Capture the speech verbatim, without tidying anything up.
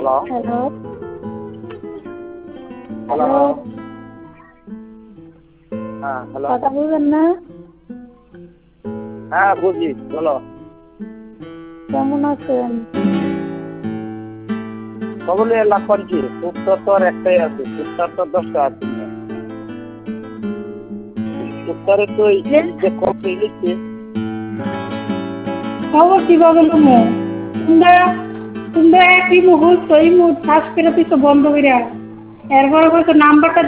Hello hello hello hello হ্যাঁ hello কথা বলবেন না? হ্যাঁ বুঝি বলো। কেমন আছেন? সকলে লাফান কি উত্তর তো আর একটাই আছে, উত্তর তো দশটা আছে না। উত্তরে তো এই যে কম লিখছে খবর কিভাবে নেবো? তোমরা তোমরা একই মুহূর্ত এই মুহূর্ত শ্বাস ফেরাতে তো বন্ধ করিয়া এরপরে হয়তো নাম্বারটা